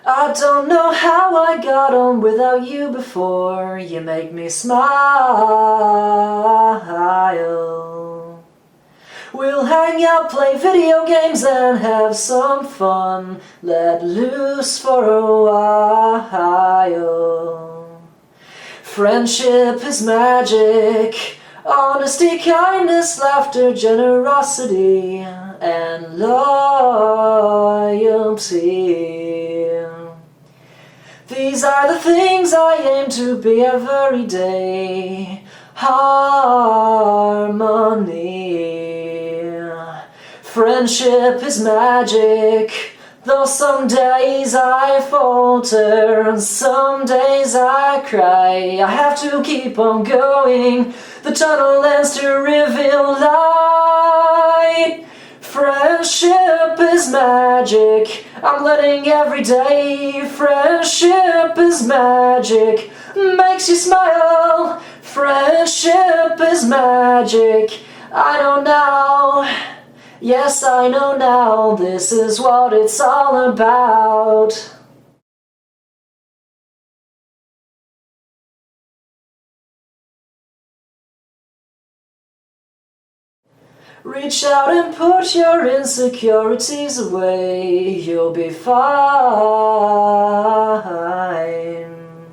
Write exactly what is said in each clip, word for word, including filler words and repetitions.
I don't know how I got on without you before. You make me smile. We'll hang out, play video games and have some fun. Let loose for a while. Friendship is magic. Honesty, kindness, laughter, generosity, and loyalty. These are the things I aim to be every day. Harmony. Friendship is magic. Though some days I falter and some days I cry, I have to keep on going. The tunnel ends to reveal light. Friendship is magic. I'm letting every day. Friendship is magic. Makes you smile. Friendship is magic. I know now. Yes, I know now, this is what it's all about. Reach out and put your insecurities away, you'll be fine.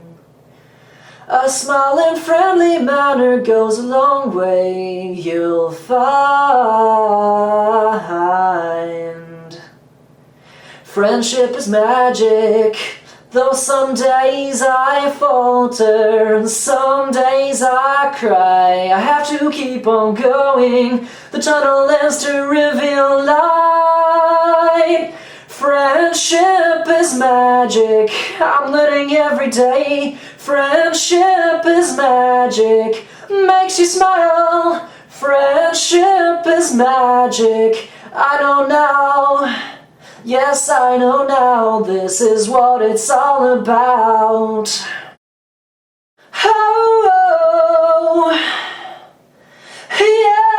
A smile and friendly manner goes a long way, you'll find. Friendship is magic, though some days I falter and some days I cry. I have to keep on going, the tunnel ends to reveal light. Friendship is magic, I'm letting every day. Friendship is magic, makes you smile. Friendship is magic, I know now. Yes, I know now, this is what it's all about. Oh, yeah.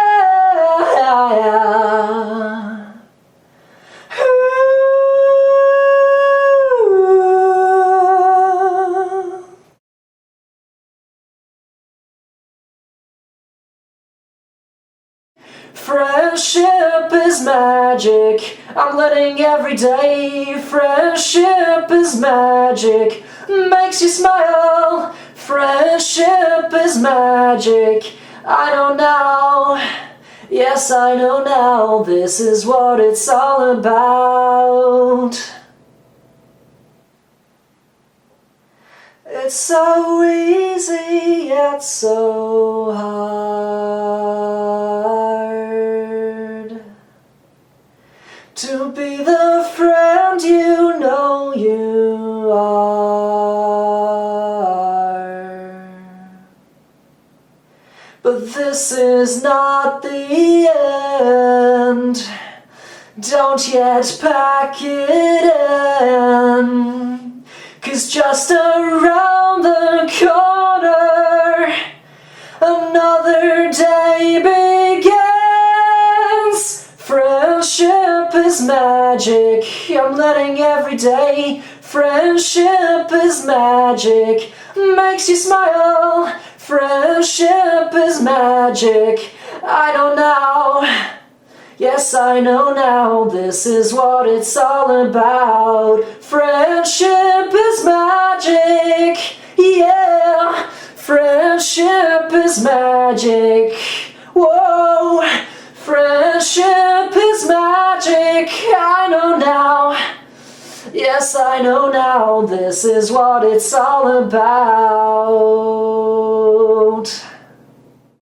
Friendship is magic, I'm letting every day. Friendship is magic, makes you smile. Friendship is magic, I know now. Yes, I know now, this is what it's all about. It's so easy yet so hard to be the friend you know you are. But this is not the end. Don't yet pack it in, 'cause just around the corner another day begins. Friendship is magic, I'm letting every day. Friendship is magic, makes you smile. Friendship is magic, I know now. Yes, I know now, this is what it's all about. Friendship is magic, yeah. Friendship is magic, whoa. Friendship is magic, I know now. Yes, I know now, this is what it's all about.